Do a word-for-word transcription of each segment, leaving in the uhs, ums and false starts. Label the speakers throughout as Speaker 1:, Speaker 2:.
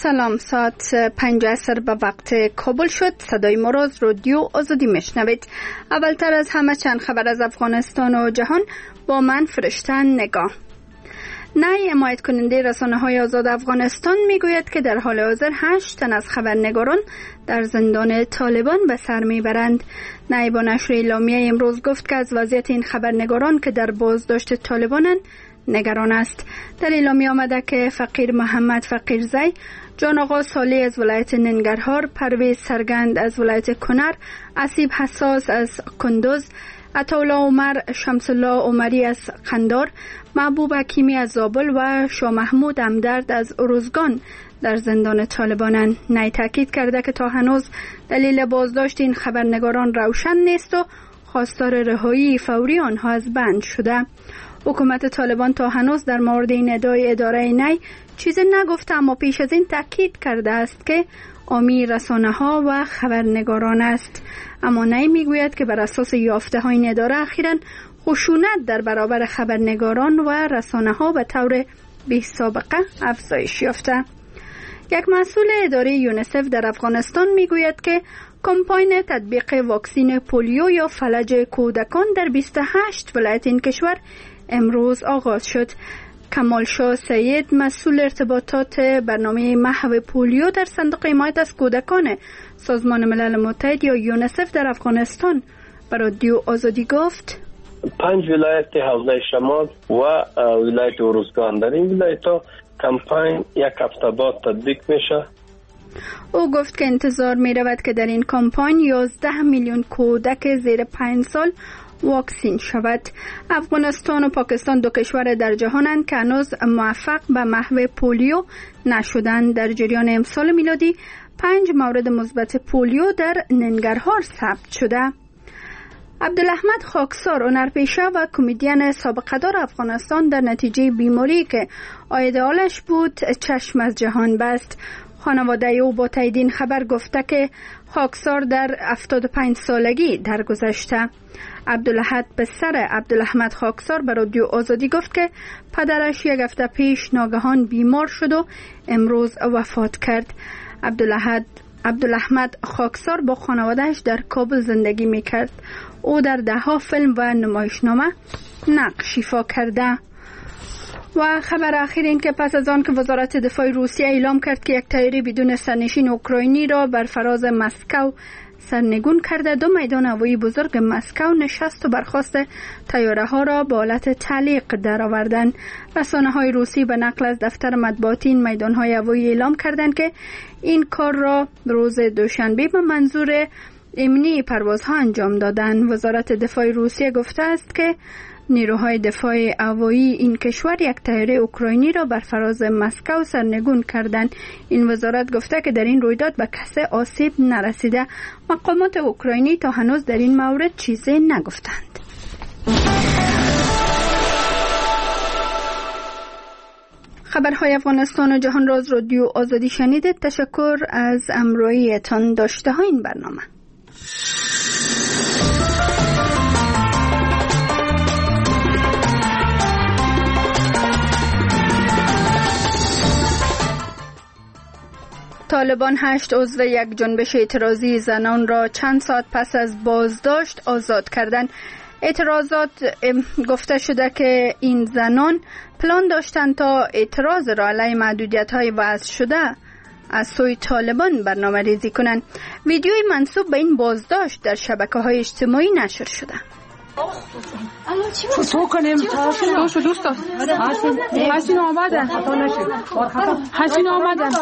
Speaker 1: سلام، ساعت پنج عصر به وقت کابل شد. صدای ما را از رادیو آزادی میشنوید. اولتر از همه چند خبر از افغانستان و جهان با من فرشته نگاه. نای حمایت کننده رسانه های آزاد افغانستان میگوید که در حال حاضر هشت تن از خبرنگاران در زندان طالبان به سر میبرند. نای با نشر اعلامیه امروز گفت که از وضعیت این خبرنگاران که در بازداشت طالبانند نگران است. در اعلامیه آمده که فقیر محمد فقیرزی، جان آقا صالح از ولایت ننگرهار، پرویز سرگند از ولایت کنر، اسیب حساس از کندوز، عطاالله عمر، شمس الله عمری از قندار، محبوب حکیمی از زابل و شاه محمود همدرد از ارزگان در زندان طالبانند. نای تاکید کرده که تا هنوز دلیل بازداشت این خبرنگاران روشن نیست و خواستار رهایی فوری آنها از بند شده. حکومت طالبان تا هنوز در مورد این ادعای اداره نی چیزی نگفته، اما پیش از این تاکید کرده است که حامی رسانه ها و خبرنگاران است. اما نی میگوید که بر اساس یافته های این اداره اخیراً خشونت در برابر خبرنگاران و رسانه ها به طور بی سابقه افزایش یافته. یک مسئول اداره یونیسف در افغانستان میگوید که کمپاین تطبیق واکسین پولیو یا فلج کودکان در بیست و هشت ولایت این کشور امروز آغاز شد. کمال شاه سید، مسئول ارتباطات برنامه محو پولیو در صندوق حمایت از کودکان سازمان ملل متحد یا یونیسف در افغانستان، به رادیو آزادی گفت
Speaker 2: پنج ولایت حوزه شمال و ولایت ارزگان در این ولایت ها کمپاین یک هفته بعد تطبیق میشه.
Speaker 1: او گفت که انتظار می رود که در این کمپاین یازده میلیون کودک زیر پنج سال واکسین شود. افغانستان و پاکستان دو کشور در جهانند که هنوز موفق به محو پولیو نشدند. در جریان امسال میلادی پنج مورد مثبت پولیو در ننگرهار ثبت شده. عبدالاحمد خاکسار، هنرپیشه و کمدین سابقه دار افغانستان، در نتیجه بیماری که عاید حالش بود چشم از جهان بست. خانواده او با تایید این خبر گفته که خاکسار در هفتاد و پنج سالگی درگذشته. عبدالاحد پسر عبدالاحمد خاکسار به رادیو آزادی گفت که پدرش یک هفته پیش ناگهان بیمار شد و امروز وفات کرد. عبدالاحد عبدالاحمد خاکسار با خانوادهش در کابل زندگی میکرد. او در ده ها فیلم و نمایشنامه نقش ایفا کرده. و خبر اخیر این که پس از آن که وزارت دفاع روسیه اعلام کرد که یک طیاره بدون سرنشین اوکراینی را بر فراز مسکو سرنگون کرده، دو میدان هوایی بزرگ مسکو نشست و برخاست طیاره ها را به حالت تعلیق درآوردند. رسانه های روسی به نقل از دفتر مطبوعاتی این میدان های هوایی اعلام کردند که این کار را روز دوشنبه به منظور امنی پروازها انجام دادند. وزارت دفاع روسیه گفته است که نیروهای دفاع هوایی این کشور یک طیاره اوکراینی را بر فراز مسکو سرنگون کردند. این وزارت گفته که در این رویداد به کسی آسیب نرسیده. مقامات اوکراینی تا هنوز در این مورد چیزی نگفتند. خبرهای افغانستان و جهان را از رادیو آزادی شنیدید. تشکر از همراهیتان. داشته ها این برنامه. طالبان هشت عضو یک جنبش اعتراضی زنان را چند ساعت پس از بازداشت آزاد کردند. اعتراضات گفته شده که این زنان پلان داشتند تا اعتراض را علیه محدودیت‌های وضع شده از سوی طالبان برنامه ریزی کنند. ویدیوی منسوب به این بازداشت در شبکه‌های اجتماعی نشر شده.
Speaker 3: تو کنیم دوست دوست حسین آمدن حسین آمدن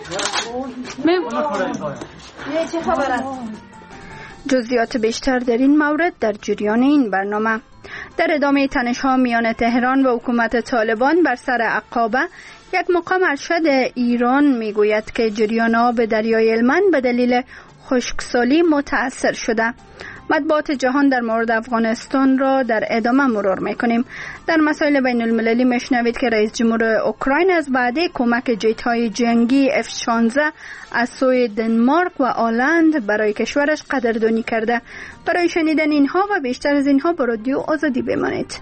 Speaker 1: جزئیات بیشتر در این مورد در جریان این برنامه. در ادامه تنش‌ها میان تهران و حکومت طالبان بر سر عقابه، یک مقام ارشد ایران میگوید که جریان آب دریای هلمند به دلیل خشکسالی متأثر شده. مطبوعات جهان در مورد افغانستان را در ادامه مرور میکنیم. در مسائل بین المللی میشنوید که رئیس جمهور اوکراین از وعده کمک جت‌های جنگی اف شانزده از سوی دنمارک و آلند برای کشورش قدردانی کرده. برای شنیدن اینها و بیشتر از اینها با رادیو آزادی بمانید.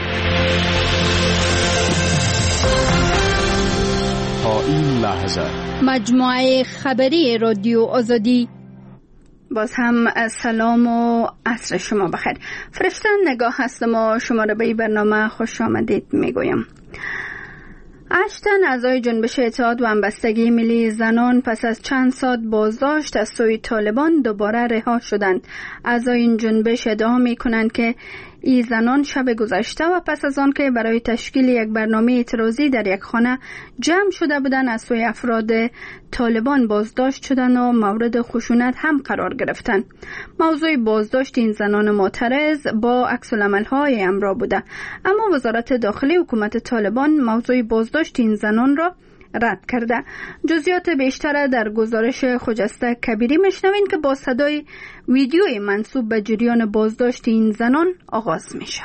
Speaker 4: تا این لحظه
Speaker 1: مجموعه خبری رادیو آزادی. باز هم سلام و عصر شما بخیر. فرشته نگاه هستم و شما را به این برنامه خوش آمدید میگویم. هشت تن اعضای جنبش اتحاد و همبستگی ملی زنان پس از چند ساعت بازداشت از سوی طالبان دوباره رها شدند. اعضای این جنبش ادعا می کنند که این زنان شب گذشته و پس از آن که برای تشکیل یک برنامه اعتراضی در یک خانه جمع شده بودند از سوی افراد طالبان بازداشت شدند و مورد خشونت هم قرار گرفتند. موضوع بازداشت این زنان معترض با عکس العمل‌های امرا بوده، اما وزارت داخلی حکومت طالبان موضوع بازداشت این زنان را رد کرده. جزئیات بیشتر در گزارش خجسته کبیری میشنوین که با صدای ویدیوی منسوب به جریان بازداشت این زنان آغاز میشه.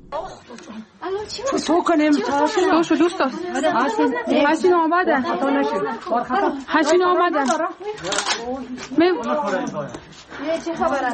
Speaker 3: تو کنیم دوست دوست حسین آمده حسین آمده
Speaker 4: چه خبره؟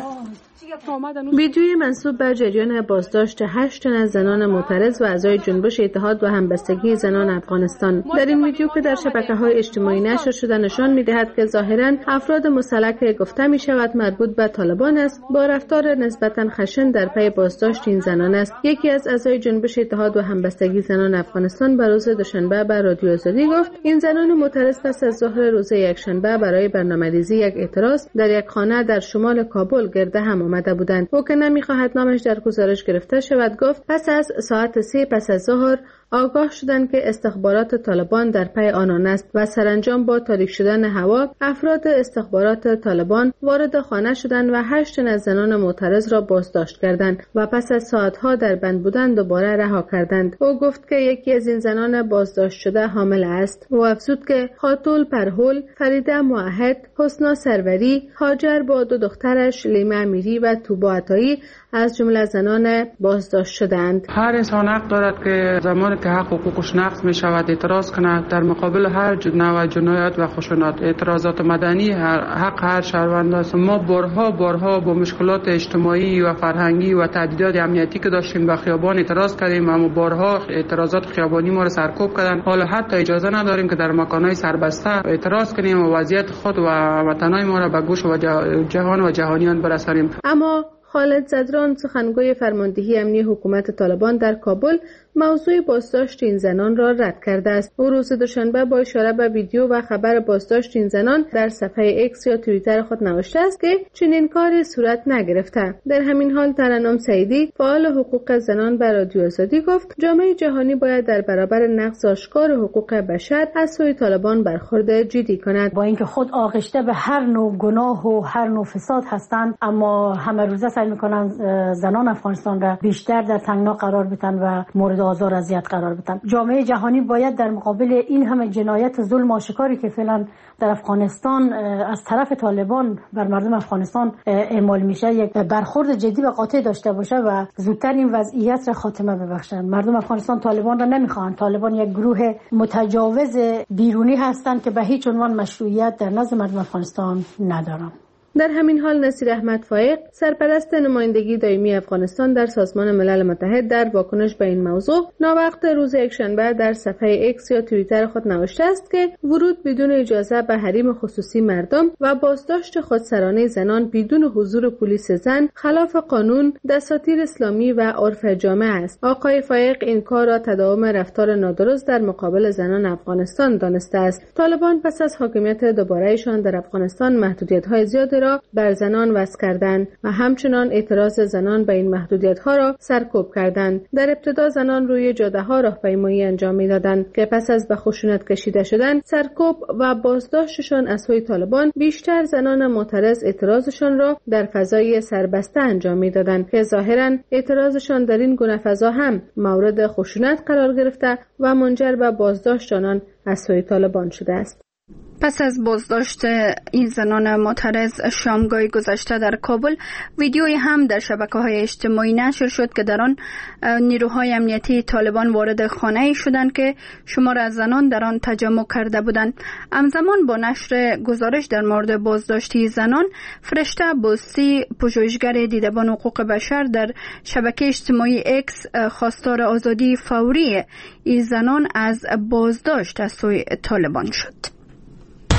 Speaker 4: ویدیوی منسوب به جریان بازداشت هشت تن از زنان معترض و اعضای جنبش اتحاد و همبستگی زنان افغانستان. در این ویدیو که در شبکه‌های اجتماعی نشر شده نشان می‌دهد که ظاهراً افراد مسلح که گفته می‌شود مربوط به طالبان است با رفتار نسبتاً خشن در پی بازداشت این زنان است. یکی از اعضای جنبش اتحاد و همبستگی زنان افغانستان به روز دوشنبه به رادیو آزادی گفت این زنان معترض پس از ظهر روز یکشنبه برای برنامه‌ریزی یک اعتراض در یک خانه در شمال کابل گرد هم آمده بودند. او که نمی‌خواهد نامش در گزارش گرفته شود گفت پس از ساعت سه پس از ظهر آگاه شدند که استخبارات طالبان در پی آنان است و سرانجام با تاریک شدن هوا افراد استخبارات طالبان وارد خانه شدند و هشت تن از زنان معترض را بازداشت کردند و پس از ساعت‌ها در بند بودند دوباره رها کردند. او گفت که یکی از این زنان بازداشت شده حامل است. او افزود که خاتول پرهول، فریده موحد، حسنا سروری، هاجر با دو دخترش لیمه امیری و توبا عطایی از جمله زنان بازداشت شدند.
Speaker 3: هر انسان حق دارد که زمانی که حق حقوقش نقض می شود اعتراض کند در مقابل هر نوع جنایت و خشونت. اعتراضات مدنی هر حق هر شهروند است. ما بارها بارها با مشکلات اجتماعی و فرهنگی و تهدیدات امنیتی که داشتیم به خیابان اعتراض کردیم، اما بارها اعتراضات خیابانی ما را سرکوب کردند. حالا حتی اجازه نداریم که در مکان‌های سربسته اعتراض کنیم و وضعیت خود و وطنای ما را به گوش و جهان و جهانیان برسانیم.
Speaker 4: اما خالد زدران سخنگوی فرماندهی امنی حکومت طالبان در کابل موضوع بازداشت این زنان را رد کرده است. او روز دوشنبه با اشاره به ویدیو و خبر بازداشت این زنان در صفحه اکس یا توییتر خود نوشته است که چنین کاری صورت نگرفته. در همین حال ترنم سعیدی فعال حقوق زنان به رادیو آزادی گفت جامعه جهانی باید در برابر نقض آشکار حقوق بشر از سوی طالبان برخورد جدی کند.
Speaker 5: با اینکه خود آغشته به هر نوع گناه و هر نوع فساد هستند، اما همه روزه سعی می‌کنند زنان افغانستان را بیشتر در تنگنا قرار بدن و مورد آزار اذیت قرار بدن. جامعه جهانی باید در مقابل این همه جنایت ظلم آشکاری که فعلا در افغانستان از طرف طالبان بر مردم افغانستان اعمال میشه یک برخورد جدی و قاطع داشته باشه و زودتر این وضعیت را خاتمه ببخشند. مردم افغانستان طالبان را نمیخوان. طالبان یک گروه متجاوز بیرونی هستند که به هیچ عنوان مشروعیت در نزد مردم افغانستان ندارند.
Speaker 4: در همین حال نصیر احمد فایق سرپرست نمایندگی دائمی افغانستان در سازمان ملل متحد در واکنش به این موضوع ناوقت روز یکشنبه در صفحه اکس یا توییتر خود نوشته است که ورود بدون اجازه به حریم خصوصی مردم و بازداشت خودسرانه زنان بدون حضور پلیس زن خلاف قانون، دساتیر اسلامی و عرف جامعه است. آقای فایق این کار را تداوم رفتار نادرست در مقابل زنان افغانستان دانسته است. طالبان پس از حاکمیت دوباره‌ایشان در افغانستان محدودیت‌های زیادی را بر زنان وضع کردند و همچنان اعتراض زنان به این محدودیت‌ها را سرکوب کردند. در ابتدا زنان روی جاده‌ها راهپیمایی انجام می‌دادند که پس از به خشونت کشیده شدن، سرکوب و بازداشتشان از سوی طالبان، بیشتر زنان معترض اعتراضشان را در فضای سربسته انجام می‌دادند که ظاهراً اعتراضشان در این گونه فضا هم مورد خشونت قرار گرفته و منجر به بازداشت آنان از سوی طالبان شده است.
Speaker 1: پس از بازداشت این زنان معترض شامگاه گذشته در کابل، ویدیویی هم در شبکه‌های اجتماعی نشر شد که در آن نیروهای امنیتی طالبان وارد خانه‌ای شدند که شمار از زنان در آن تجمع کرده بودند. همزمان با نشر گزارش در مورد بازداشت زنان، فرشته بوستی، پژوهشگر دیدبان حقوق بشر، در شبکه اجتماعی اکس خواستار آزادی فوری این زنان از بازداشت از سوی طالبان شد.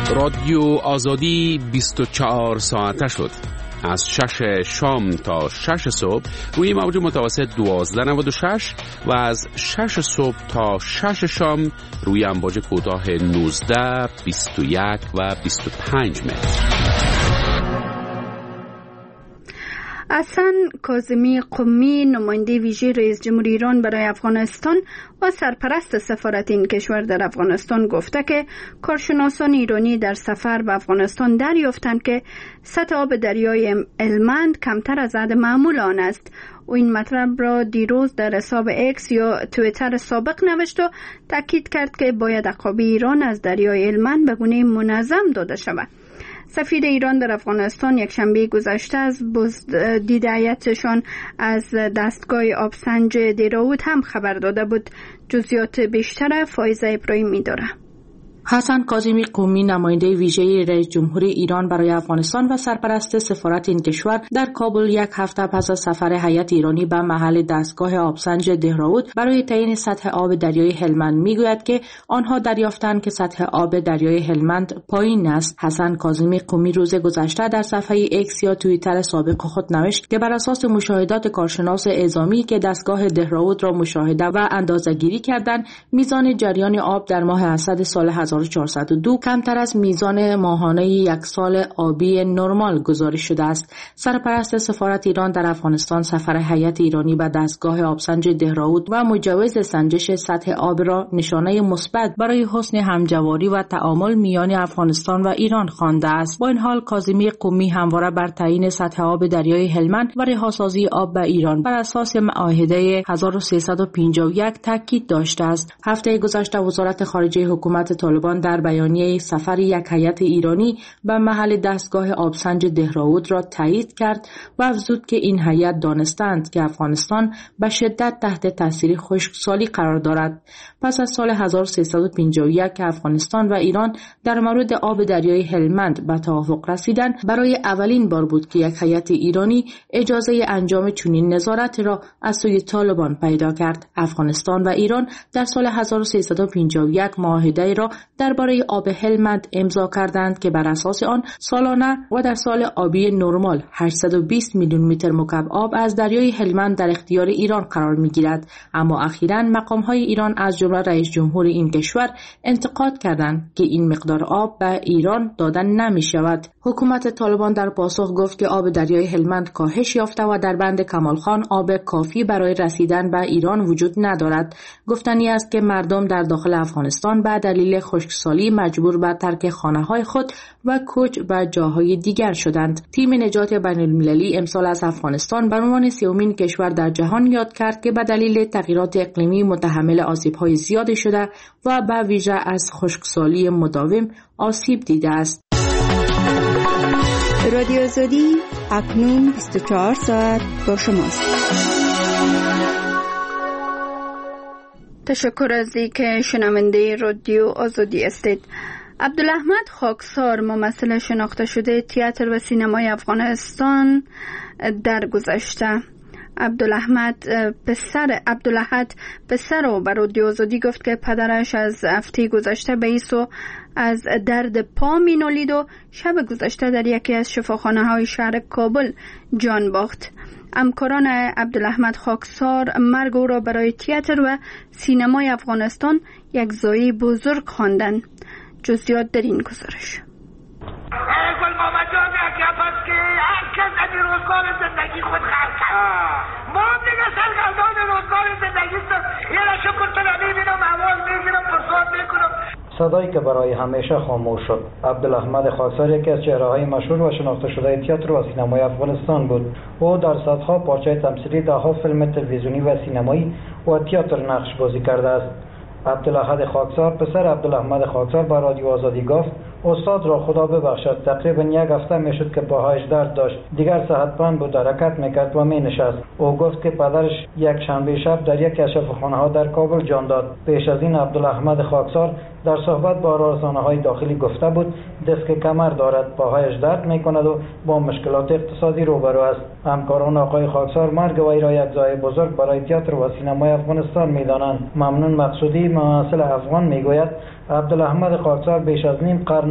Speaker 6: رادیو آزادی بیست و چهار ساعته شد. از شش شام تا شش صبح روی موج متوسط دوازده نود و شش و از شش صبح تا شش شام روی امواج کوتاه نوزده، بیست و یک و بیست و پنج متر.
Speaker 1: حسن کاظمی قمی، نماینده ویژه رئیس جمهور ایران برای افغانستان و سرپرست سفارت این کشور در افغانستان گفته که کارشناسان ایرانی در سفر به افغانستان دریافتند که سطح آب دریای هلمند کمتر از حد معمول آن است. او این مطلب را دیروز در حساب اکس یا توییتر سابق نوشت و تاکید کرد که باید عقابه ایران از دریای هلمند به گونه منظم داده شود. سفیر ایران در افغانستان یک شنبه گذشته از بازدید هیئتشان از دستگاه آبسنج دیراود هم خبر داده بود. جزئیات بیشتر فایزه ابراهیمی داره.
Speaker 7: حسن کاظمی قمی، نماینده ویژه رئیس جمهور ایران برای افغانستان و سرپرست سفارت این کشور، در کابل یک هفته پس از سفر هیئت ایرانی به محل دستگاه آبسنج دهراود برای تعیین سطح آب دریای هلمند میگوید که آنها دریافتند که سطح آب دریای هلمند پایین است. حسن کاظمی قمی روز گذشته در صفحه اکس یا توییتر سابق خود نوشت که بر اساس مشاهدات کارشناس اعزامی که دستگاه دهراود را مشاهده و اندازه‌گیری کردند، میزان جریان آب در ماه اسد سال هزار و چهارصد و دو کمتر از میزان ماهانه یک سال آبی نرمال گزارش شده است. سرپرست سفارت ایران در افغانستان سفر هیئت ایرانی به دستگاه آبسنج دهراود و مجوز سنجش سطح آب را نشانه مثبت برای حسن همجواری و تعامل میان افغانستان و ایران خوانده است. با این حال کاظمی قمی همواره بر تعیین سطح آب دریای هلمند و رهاسازی آب به ایران بر اساس معاهده هزار و سیصد و پنجاه و یک تاکید داشته است. هفته گذشته وزارت خارجه حکومت طالبان در بیانیه سفر یک هیئت ایرانی به محل دستگاه آبسنج دهراود را تایید کرد و افزود که این هیئت دانستند که افغانستان به شدت تحت تاثیر خشکسالی قرار دارد. پس از سال هزار و سیصد و پنجاه و یک که افغانستان و ایران در مورد آب دریای هلمند به توافق رسیدند، برای اولین بار بود که یک هیئت ایرانی اجازه انجام چنین نظارت را از سوی طالبان پیدا کرد. افغانستان و ایران در سال هزار و سیصد و پنجاه و یک معاهده را درباره آب هلمند امضا کردند که بر اساس آن سالانه و در سال آبی نرمال هشتصد و بیست میلیون متر مکعب آب از دریای هلمند در اختیار ایران قرار می‌گیرد. اما اخیراً مقام‌های ایران از جمله رئیس جمهور این کشور انتقاد کردند که این مقدار آب به ایران دادن نمی‌شود. حکومت طالبان در پاسخ گفت که آب دریای هلمند کاهش یافته و در بند کمالخان آب کافی برای رسیدن به ایران وجود ندارد. گفتنی است که مردم در داخل افغانستان به دلیل خشکسالی مجبور به ترک خانه‌های خود و کوچ به جاهای دیگر شدند. تیم نجات بین‌المللی امسال از افغانستان به عنوان سومین کشور در جهان یاد کرد که به دلیل تغییرات اقلیمی متحمل آسیب‌های زیادی شده و به ویژه از خشکسالی مداوم آسیب دیده است.
Speaker 1: رادیو آزادی اکنون بیست و چهار ساعت با شماست. تشکر از اینکه شنونده رادیو آزادی هستید. عبدالاحمد خاکسار، ممثل شناخته شده تئاتر و سینمای افغانستان، درگذشته. عبدالاحمد پسر عبدالاحد پسر او به رادیو آزادی گفت که پدرش از هفته گذشته به ایسو از درد پا می نالید و شب گذشته در یکی از شفاخانه های شهر کابل جان باخت. همکاران عبدالاحمد خاکسار مرگ او را برای تئاتر و سینمای افغانستان یک ضایعه بزرگ خواندند. جزئیات در این گزارش.
Speaker 8: گل محمد جان یک هست که هر کس از روزگار زندگی خود خرد کرد. ما دیگه سرگردان روزگار زندگی است. یه شکر طلبی میبینم، اول میگیرم، فرصت میکنم.
Speaker 9: صدایی که برای همیشه خاموش شد. عبدالاحمد خاکسار یکی از چهره‌های مشهور و شناخته شده تئاتر و سینمای افغانستان بود. او در صدها پارچه تمثیلی، ده‌ها فیلم تلویزیونی و سینمایی و تئاتر نقش بازی کرده است. عبدالاحد خاکسار پسر عبدالاحمد خاکسار به رادیو آزادی گفت استاد را خدا ببخشد تقریبا یک هفته میشد که پاهایش درد داشت، دیگر صحتمند بود، حرکت میکرد و مینشست. او گفت که پدرش یک شنبه شب در یک از شفاخانه‌ها در کابل جان داد. پیش از این عبدالاحمد خاکسار در صحبت با رسانه‌های داخلی گفته بود دست کمر دارد، پاهایش درد میکند و با مشکلات اقتصادی روبرو است. همکاران آقای خاکسار مرگ وی را یک ضایعه بزرگ برای تئاتر و سینمای افغانستان میدانند. ممنون مقصودی، ممثل افغان، میگوید عبدالاحمد خاکسار بیش از نیم قرن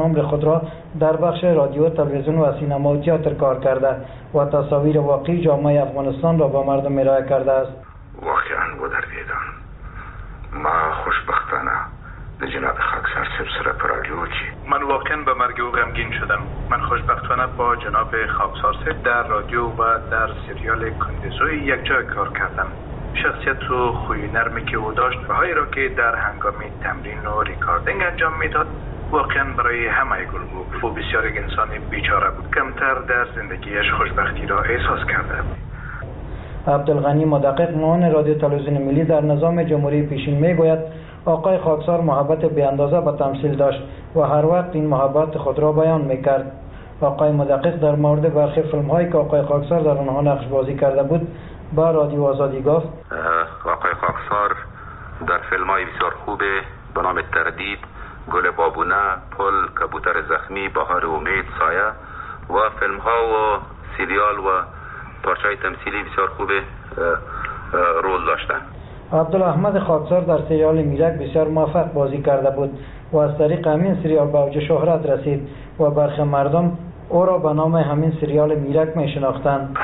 Speaker 9: نمر خود را در بخش رادیو، تلویزیون و سینما و تئاتر کار کرده و تصاویر واقعی جامعه افغانستان را به مردم ارائه کرده است.
Speaker 10: واقعا بدردیدم. ما خوشبختانه به جناب خاکسار صاحب سره پر رادیو کی
Speaker 11: من واقعا به مرگ او غمگین شدم. من خوشبختانه با جناب خاکسار صاحب در رادیو و در سریال کندزوی یک جای کار کردم. شخصیت و خوی نرمی که او داشت و هایی را که در هنگام تمرین و ریکاردینگ انجام میداد واقعا برای همه گل بود. او بسیار یک انسان بیچاره بود. کمتر در زندگیش خوشبختی را احساس کرده بود.
Speaker 9: عبدالغنی مدقق معاون رادیو تلویزیون ملی در نظام جمهوری پیشین میگوید آقای خاکسار محبت بی اندازه به تمثیل داشت و هر وقت این محبت خود را بیان میکرد. آقای مدقق در مورد برخی فیلم هایی که آقای خاکسار در آنها نقش بازی کرده بود با رادیو آزادی گفت
Speaker 10: آقای خاکسار در فیلم های بسیار خوبه به نام تردید، گل بابونه، پل، کبوتر زخمی، بهار امید، سایه و فیلم ها و سریال و پارچه های تمثیلی بسیار خوبه رول داشتن.
Speaker 9: عبدالاحمد خاکسار در سریال میرک بسیار موفق بازی کرده بود و از طریق همین سریال به اوج شهرت رسید و برخی مردم او را به نام همین سریال میرک می شناختند.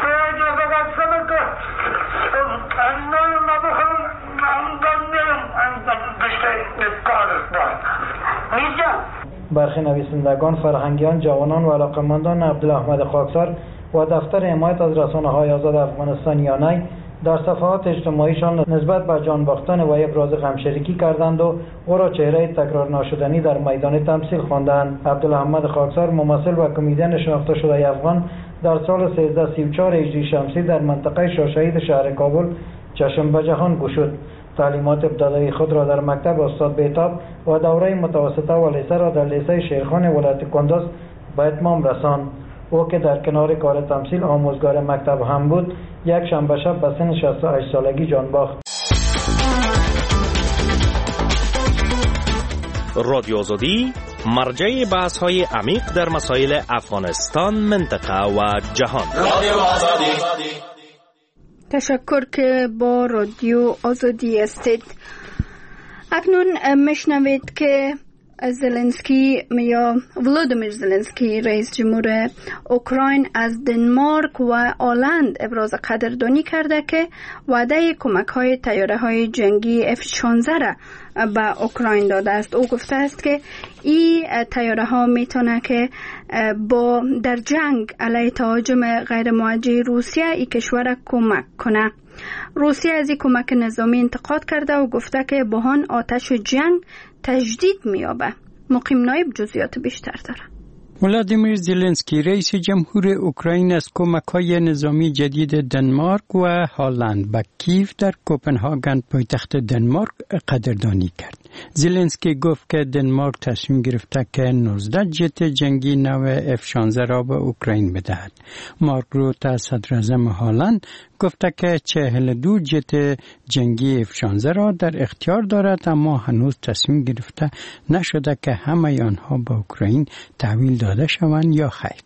Speaker 9: برخی نویسندگان، فرهنگیان، جوانان و علاقمندان عبدالاحمد خاکسار و دفتر حمایت از رسانه‌های آزاد افغانستان یانای در صفحات اجتماعیشان نسبت به جان باختن و ابراز غمشریکی کردند و او را چهره تکرار ناشدنی در میدان تمثیل خواندند. عبدالاحمد خاکسار ممثل و کمدین شناخته شده افغان در سال سیزده سی و چهار هجری شمسی در منطقه شاشهید شهر کابل چشم به جهان گشود. تعلیمات ابتدایی خود را در مکتب استاد بیتاب و دوره متوسطه و لیسه را در لیسه شیرخان ولایت کندز به اتمام رساند. او که در کنار کار تمثیل آموزگار مکتب هم بود، یک شنبه شب به سن شصت و هشت سالگی جان باخت.
Speaker 12: رادیو آزادی مرجع بحث های عمیق در مسائل افغانستان، منطقه و جهان. رادیو آزادی.
Speaker 1: تشکر که با رادیو آزادی هستید. اکنون میشنوید که زلنسکی یا ولودیمیر زلنسکی رئیس جمهور اوکراین از دنمارک و آلند ابراز قدردانی کرده که وعده کمک های طیاره های جنگی اف شانزده را به اوکراین داده است. او گفته است که این طیاره ها میتونه که با در جنگ علیه تهاجم غیر موجه روسیه این کشور کمک کنه. روسیه از این کمک نظامی انتقاد کرده و گفته که بحران آتش جنگ تجدید می‌یابد. مقیم نایب جزئیات بیشتر داره.
Speaker 13: ولادیمیر زلنسکی رئیس جمهور اوکراین از کمک‌های نظامی جدید دنمارک و هلند به کیف در کوپنهاگن پایتخت دنمارک قدردانی کرد. زلنسکی گفت که دنمارک تصمیم گرفته که نوزده جت جنگی نو اف شانزده را به اوکراین بدهد. مارک روته صدراعظم هلند گفته که چهل و دو جت جنگی اف شانزده را در اختیار دارد، اما هنوز تصمیم گرفته نشده که همه آنها به اوکراین تحویل داده شوند یا خیر.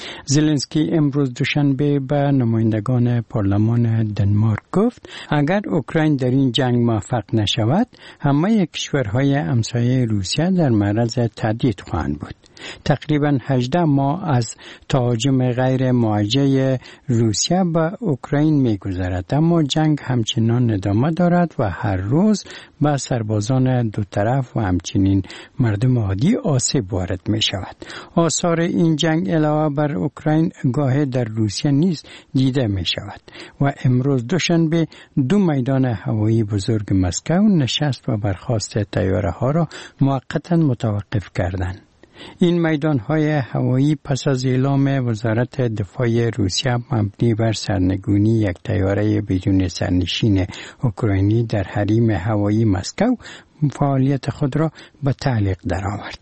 Speaker 13: زلنسکی امروز دوشنبه به نمایندگان پارلمان دنمارک گفت اگر اوکراین در این جنگ موفق نشود، همه کشورهای همسایه روسیه در معرض تهدید خواهند بود. تقریباً هجده ماه از تهاجم غیر موجه روسیه به اوکراین می‌گذرد، اما جنگ همچنان ادامه دارد و هر روز به سربازان دو طرف و همچنین مردم عادی آسیب وارد می‌شود. آثار این جنگ علاوه بر اوکراین گاه در روسیه نیز دیده می‌شود و امروز دوشنبه دو میدان هوایی بزرگ مسکو نشست و برخاست طیاره‌ها را موقتاً متوقف کردند. این میدان‌های هوایی پس از اعلام وزارت دفاع روسیه مبنی بر سرنگونی یک طیاره بدون سرنشین اوکراینی در حریم هوایی مسکو فعالیت خود را به تعلیق درآورد.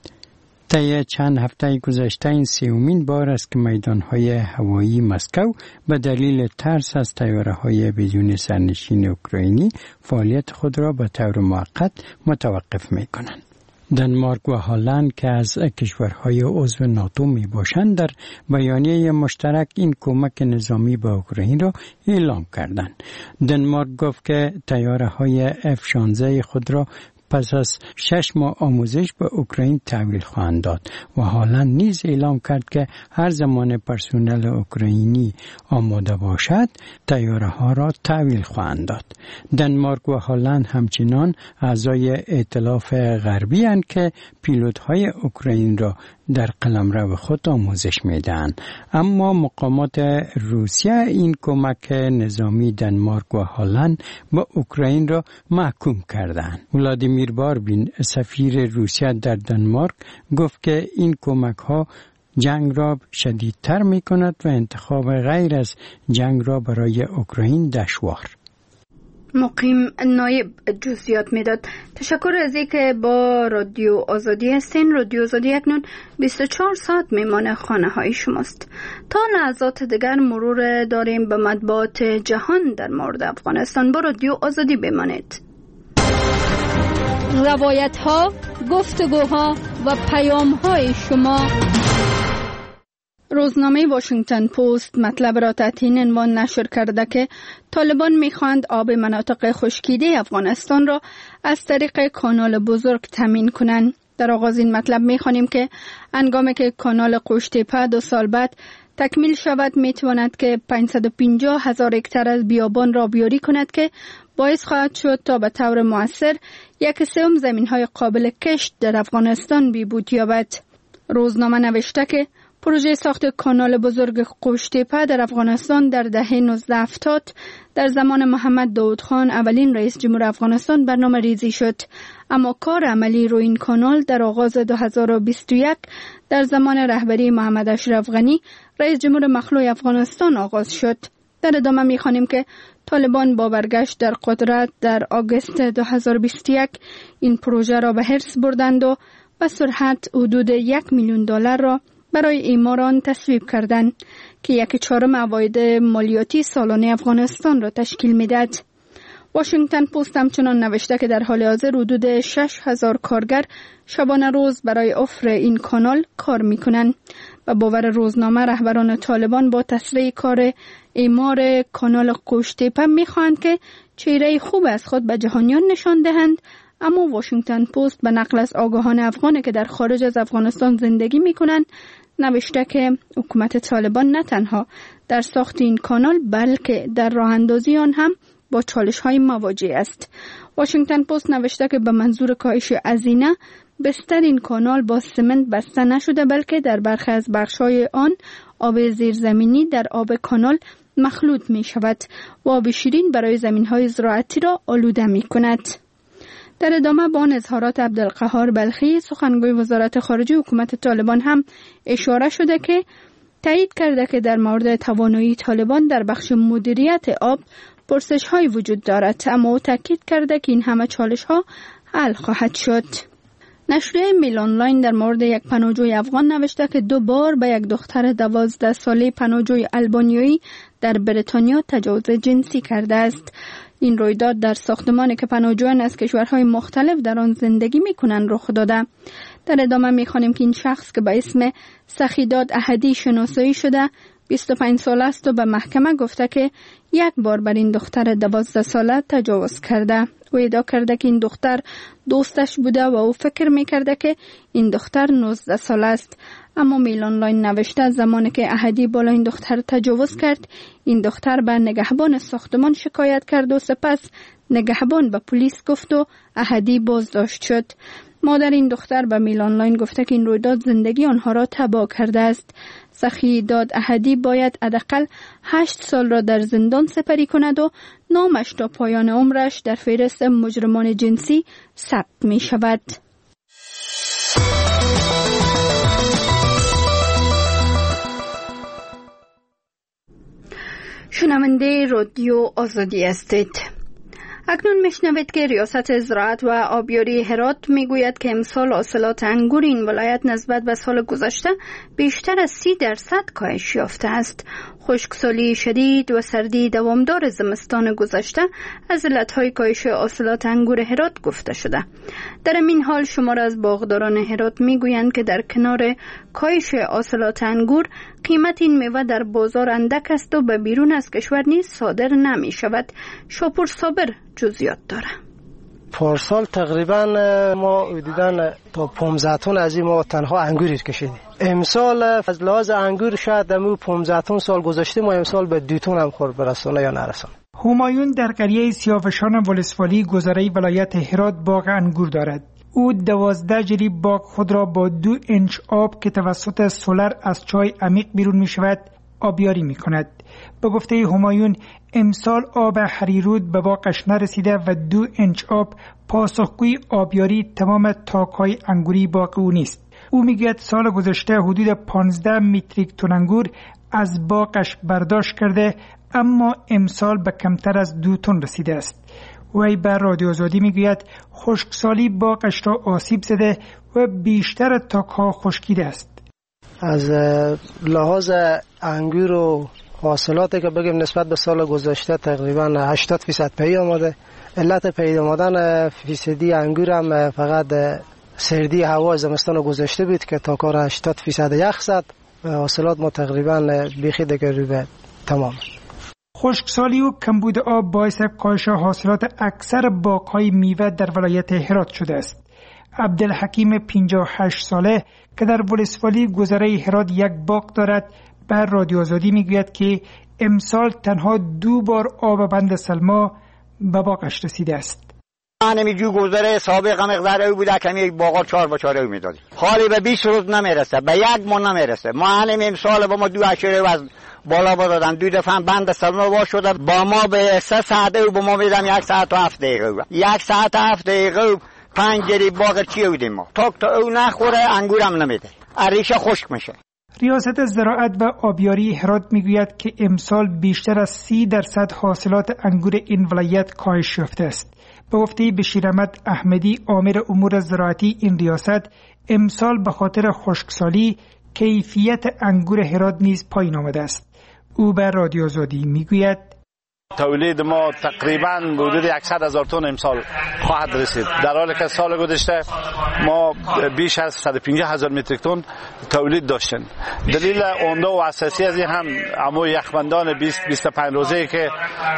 Speaker 13: طی چند هفته گذشته این سومین بار است که میدان‌های هوایی مسکو به دلیل ترس از طیاره‌های بدون سرنشین اوکراینی فعالیت خود را به طور موقت متوقف می‌کنند. دنمارک و هلند که از کشورهای عضو ناتو می باشند در بیانیه مشترک این کمک نظامی به اوکراین را اعلام کردند. دنمارک گفت که طیاره‌های اف شانزده خود را پس از شش ماه آموزش به اوکراین تحویل خواهند داد و هالند نیز اعلام کرد که هر زمان پرسنل اوکراینی آماده باشد طیاره ها را تحویل خواهند داد. دنمارک و هالند همچنان اعضای ائتلاف غربی اند که پیلوت های اوکراین را در قلمرو خود آموزش میدهند، اما مقامات روسیه این کمک نظامی دنمارک و هالند به اوکراین را محکوم کردند. ولادیمیر باربین سفیر روسیه در دنمارک گفت که این کمک ها جنگ را شدیدتر می کند و انتخاب غیر از جنگ را برای اوکراین دشوار.
Speaker 1: مقیم نایب جزئیات میداد. تشکر از اینکه با رادیو آزادی هستین. رادیو آزادی اکنون بیست و چهار ساعت میمانه خانه های شماست. تا لحظات دیگر مرور داریم به مطبوعات جهان در مورد افغانستان. با رادیو آزادی بمانید. روایت ها، گفتگوها و پیام های شما. روزنامه واشنگتن پست مطلب را تحت این عنوان نشر کرده که طالبان می‌خواهند آب مناطق خشکیده افغانستان را از طریق کانال بزرگ تامین کنند. در آغاز این مطلب می‌خوانیم که هنگامی که کانال قوشتیپه دو سال بعد تکمیل شود می‌تواند که پانصد و پنجاه هزار هکتار از بیابان را بیاری کند که باعث خواهد شد تا به طور مؤثر یک سوم زمین‌های قابل کشت در افغانستان بهبود یابد. روزنامه نوشته که پروژه ساخت کانال بزرگ قوشتیپه در افغانستان در دهه نوزده هفتاد در زمان محمد داود خان اولین رئیس جمهور افغانستان برنامه ریزی شد، اما کار عملی روی این کانال در آغاز دو هزار و بیست و یک در زمان رهبری محمد اشرف غنی رئیس جمهور مخلوع افغانستان آغاز شد. در ادامه می‌خوانیم که طالبان با برگشت در قدرت در آگوست دو هزار و بیست و یک این پروژه را به حرص بردند و به سرعت حدود یک میلیون دلار را برای اعمار آن تصویب کردند که یک چهارم عواید مالیاتی سالانه افغانستان را تشکیل می‌دهد. واشنگتن پست همچنان نوشته که در حال حاضر حدود شش هزار کارگر شبانه روز برای افر این کانال کار می‌کنند. و باور روزنامه رهبران طالبان با تسریع کار اعمار کانال قوشتیپه می‌خواهند که چهره خوب از خود به جهانیان نشان دهند، اما واشنگتن پست به نقل از آگاهان افغانی که در خارج از افغانستان زندگی می‌کنند نوشته که حکومت طالبان نه تنها در ساخت این کانال بلکه در راه اندازی آن هم با چالش‌های مواجه است. واشنگتن پست نوشته که به منظور کاهش هزینه بستر این کانال با سمنت بسته نشده، بلکه در برخی از بخش‌های آن آب زیرزمینی در آب کانال مخلوط می‌شود و آب شیرین برای زمین‌های زراعتی را آلوده می‌کند. در ادامه با آن اظهارات عبدالقهار بلخی سخنگوی وزارت خارجه حکومت طالبان هم اشاره شده که تایید کرده که در مورد توانایی طالبان در بخش مدیریت آب پرسش‌های وجود دارد، اما او تاکید کرده که این همه چالش‌ها حل خواهد شد. نشریه میل آنلاین در مورد یک پناهجوی افغان نوشته که دو بار به یک دختر دوازده ساله پناهجوی آلبانیایی در بریتانیا تجاوز جنسی کرده است. این رویداد در ساختمانی که پناهجویان از کشورهای مختلف در آن زندگی می‌کنند رخ داده. در ادامه می‌خوانیم که این شخص که به اسم سخیداد احدی شناسایی شده بیست و پنج ساله است و به محکمه گفته که یک بار بر این دختر دوازده ساله تجاوز کرده. او ادعا کرده که این دختر دوستش بوده و او فکر می‌کرده که این دختر نوزده ساله است، اما میل آنلاین نوشته زمانی که احدی بالا این دختر تجاوز کرد این دختر به نگهبان ساختمان شکایت کرد و سپس نگهبان به پلیس گفت و احدی بازداشت شد. مادر این دختر به میل آنلاین گفته که این رویداد زندگی آنها را تباه کرده است. سخی داد احدی باید حداقل هشت سال را در زندان سپری کند و نامش تا پایان عمرش در فهرست مجرمان جنسی ثبت می شود. شنونده رادیو آزادی هستید. اکنون میشنوید که ریاست زراعت و آبیاری هرات میگوید که امسال حاصلات انگور این ولایت نسبت به سال گذشته بیشتر از سی درصد کاهش یافته است. خشکسالی شدید و سردی دوامدار زمستان گذشته از علتهای کاهش حاصلات انگور هرات گفته شده. در این حال شمار از باغداران هرات میگویند که در کنار کاهش حاصلات انگور قیمت این میوه در بازار اندک است و به بیرون از کشور نیز صادر نمی شود. شاپور صابر جزئیات داره.
Speaker 14: پارسال تقریبا ما دیدن تا پانزده تن از این ما تنها انگور کشیدیم. امسال از لحاظ انگور شاید دمو پانزده تن سال گذشته ما امسال به دو تن هم خورد برسونه یا نرسونه.
Speaker 15: همایون در قریه سیاوشان ولسوالی گذره ولایت هرات باغ انگور دارد. او دوازده جریب باغ خود را با دو انچ آب که توسط سولر از چای عمیق بیرون می شود آبیاری می کند. به گفته همایون امسال آب هریرود به باغش نرسیده و دو انچ آب پاسخگوی آبیاری تمام تاک‌های انگوری باغ او نیست. او میگوید سال گذشته حدود پانزده متریک تن انگور از باغش برداشت کرده اما امسال به کمتر از دو تن رسیده است. وی بر رادیو آزادی میگوید خشکسالی باغش را آسیب زده و بیشتر تاک‌ها خشکیده است.
Speaker 14: از لحاظ انگور و حاصلاتی که بگیم نسبت به سال گذشته تقریبا هشتاد فیصد پی آمده. علت پی آمدن فیصدی انگور هم فقط سردی هوا زمستان گذشته بود که تا کار هشتاد فیصد یخ زد و حاصلات ما تقریبا بیخی دیگر رو به تمام.
Speaker 15: خشکسالی و کمبود آب باعث کاهش حاصلات اکثر باغ‌های میوه در ولایت هرات شده است. عبدالحکیم پنجاه و هشت ساله که در ولسوالی گذره هرات یک باغ دارد بر رادیو آزادی میگوید که امسال تنها دو بار آب بند سلما به باغش رسیده است.
Speaker 16: من جو گذره سابقا مقدار او بوده که می باغا چهار با چهار او میدادیم. حالی به بیست روز نمیرسه، به یک ماه نمیرسه. ما همین امسال با ما دو اشاره از بالا دادن، دو دفعه بند سلما وا شده با ما به سه ساعت او با ما میدم یک ساعت و هفت دقیقه. یک ساعت و هفت دقیقه پنج جری باغ چی بودیم ما. تا تا او نخوره انگورم نمیده. اریشه خشک میشه.
Speaker 15: ریاست زراعت و آبیاری هرات میگوید که امسال بیشتر از سی درصد حاصلات انگور این ولایت کاهش یافته است. به گفته بشیراحمد احمدی امور امور زراعتی این ریاست امسال به خاطر خشکسالی کیفیت انگور هرات نیز پایین آمده است. او به رادیو آزادی میگوید
Speaker 17: تولید ما تقریباً حدود صد هزار تن امسال خواهد رسید، در حالی که سال گذشته ما بیش از صد و پنجاه هزار متریک تن تولید داشتیم. دلیل عمده و اساسی از این هم همون یخبندان بیست بیست و پنج روزه‌ای که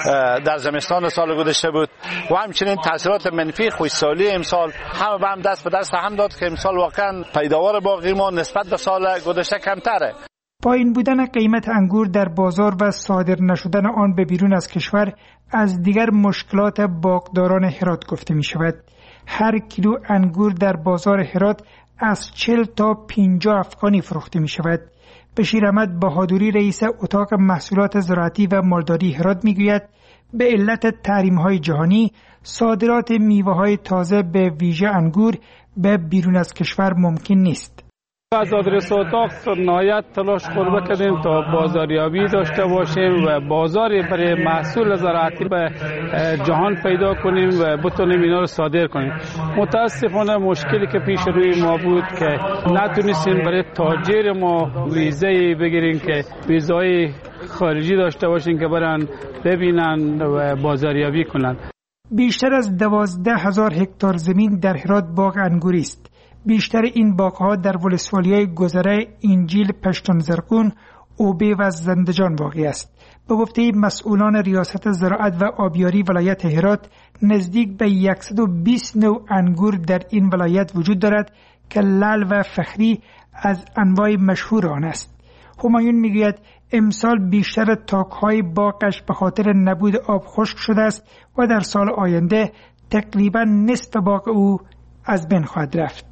Speaker 17: در زمستان سال گذشته بود و همچنین تاثیرات منفی خشکسالی امسال همه به هم دست به دست هم داد که امسال واقعاً پیداوار باغی ما نسبت به سال گذشته کمتره.
Speaker 15: پایین بودن قیمت انگور در بازار و صادر نشدن آن به بیرون از کشور از دیگر مشکلات باغداران هرات گفته می شود. هر کیلو انگور در بازار هرات از چهل تا پنجاه افغانی فروخته می شود. بشیراحمد بهادری رئیس اتاق محصولات زراعتی و مالداری هرات می گوید به علت تحریم های جهانی صادرات میوه های تازه به ویژه انگور به بیرون از کشور ممکن نیست.
Speaker 3: از آدرس اتاق نهایت تلاش خود بکنیم تا بازاریابی داشته باشیم و بازاری برای محصول زراعتی به جهان پیدا کنیم و بتونیم اینا رو صادر کنیم. متاسفانه مشکلی که پیش روی ما بود که نتونستیم برای تاجر ما ویزه بگیریم که ویزای خارجی داشته باشیم که برن ببینن و بازاریابی کنن.
Speaker 15: بیشتر از دوازده هزار هکتار زمین در هرات باغ انگوری است. بیشتر این باغ‌ها در ولسوالی‌های گذره انجیل، پشتون زرقون، اوبه و زندجان واقع است. به گفته مسئولان ریاست زراعت و آبیاری ولایت هرات نزدیک به صد و بیست نوع انگور در این ولایت وجود دارد که لعل و فخری از انواع مشهور آن است. همایون میگوید امسال بیشتر تاک‌های باغش به خاطر نبود آب خشک شده است و در سال آینده تقریبا نصف باغ او از بین خواهد رفت.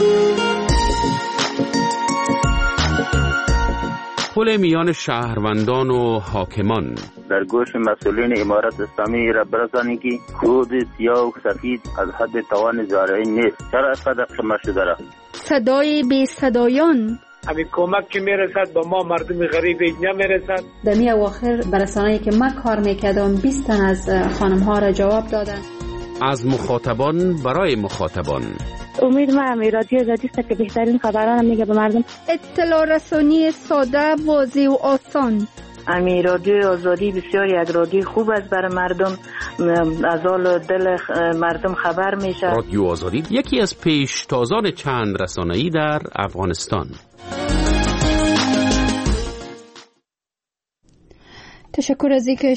Speaker 6: پل میان شهروندان و حاکمان
Speaker 18: در گوش مسئولین امارت اسلامی را برسانی که خود سیاه و سفید از حد توان زارعی نیست. چرا اینقدر خمه شده را؟
Speaker 1: صدای بی صدایان
Speaker 19: همین کمک که میرسد با ما مردم غریب اینجا میرسد.
Speaker 4: در می اواخر برسانه‌ای که من کار میکردم بیست تن از خانم ها را جواب دادن.
Speaker 6: از مخاطبان برای مخاطبان.
Speaker 20: امید ما هم رادیو آزادی است که بهترین خبران میگه به مردم.
Speaker 1: اطلاع رسانی ساده، واضح و آسان.
Speaker 21: امی رادیو آزادی بسیار یک رادیو خوب است برای مردم، از حال دل مردم خبر میشه.
Speaker 6: رادیو آزادی یکی از پیشتازان چند رسانه‌ای در افغانستان.
Speaker 1: تشکر از اینکه